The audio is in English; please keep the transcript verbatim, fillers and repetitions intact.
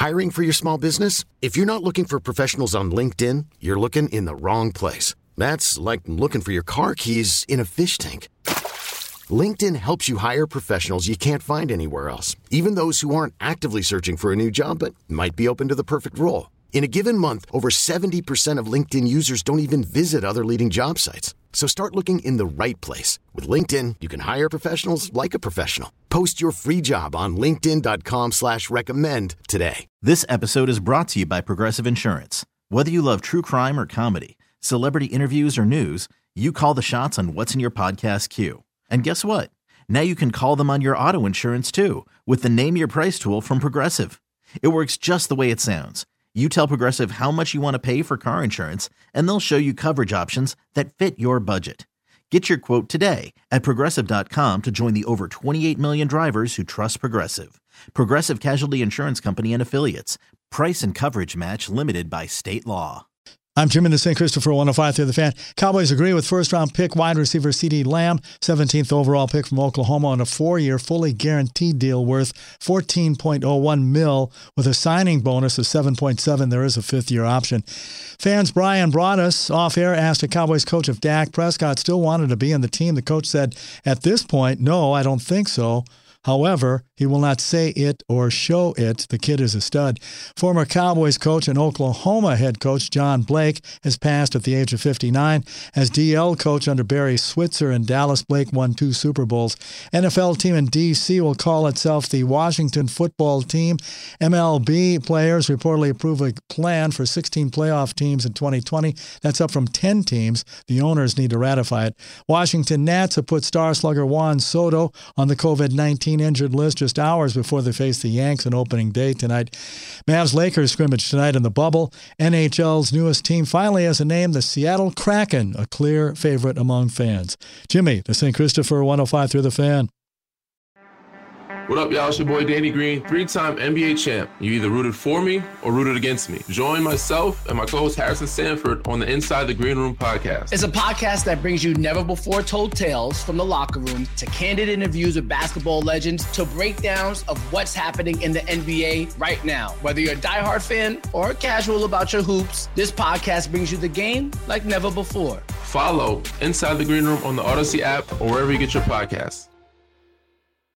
Hiring for your small business? If you're not looking for professionals on LinkedIn, you're looking in the wrong place. That's like looking for your car keys in a fish tank. LinkedIn helps you hire professionals you can't find anywhere else, even those who aren't actively searching for a new job but might be open to the perfect role. In a given month, over seventy percent of LinkedIn users don't even visit other leading job sites. So start looking in the right place. With LinkedIn, you can hire professionals like a professional. Post your free job on linkedin dot com slash recommend today. This episode is brought to you by Progressive Insurance. Whether you love true crime or comedy, celebrity interviews or news, you call the shots on what's in your podcast queue. And guess what? Now you can call them on your auto insurance too with the Name Your Price tool from Progressive. It works just the way it sounds. You tell Progressive how much you want to pay for car insurance, and they'll show you coverage options that fit your budget. Get your quote today at progressive dot com to join the over twenty-eight million drivers who trust Progressive. Progressive Casualty Insurance Company and Affiliates. Price and coverage match limited by state law. I'm Jim in the Saint Christopher one oh five through the Fan. Cowboys agree with first-round pick wide receiver CeeDee Lamb, seventeenth overall pick from Oklahoma on a four-year fully guaranteed deal worth fourteen point oh one mil with a signing bonus of seven point seven. There is a fifth-year option. Fans Brian Broaddus off-air asked a Cowboys coach if Dak Prescott still wanted to be in the team. The coach said, at this point, no, I don't think so. However, he will not say it or show it. The kid is a stud. Former Cowboys coach and Oklahoma head coach John Blake has passed at the age of fifty-nine. As D L coach under Barry Switzer in Dallas, Blake won two Super Bowls. N F L team in D C will call itself the Washington Football Team. M L B players reportedly approve a plan for sixteen playoff teams in twenty twenty. That's up from ten teams. The owners need to ratify it. Washington Nats have put star slugger Juan Soto on the covid nineteen injured list just hours before they face the Yanks on opening day tonight. Mavs-Lakers scrimmage tonight in the bubble. N H L's newest team finally has a name, the Seattle Kraken, a clear favorite among fans. Jimmy, the Saint Christopher one oh five through the Fan. What up, y'all? It's your boy Danny Green, three-time N B A champ. You either rooted for me or rooted against me. Join myself and my co-host Harrison Sanford on the Inside the Green Room podcast. It's a podcast that brings you never-before-told tales from the locker room to candid interviews with basketball legends to breakdowns of what's happening in the N B A right now. Whether you're a diehard fan or casual about your hoops, this podcast brings you the game like never before. Follow Inside the Green Room on the Odyssey app or wherever you get your podcasts.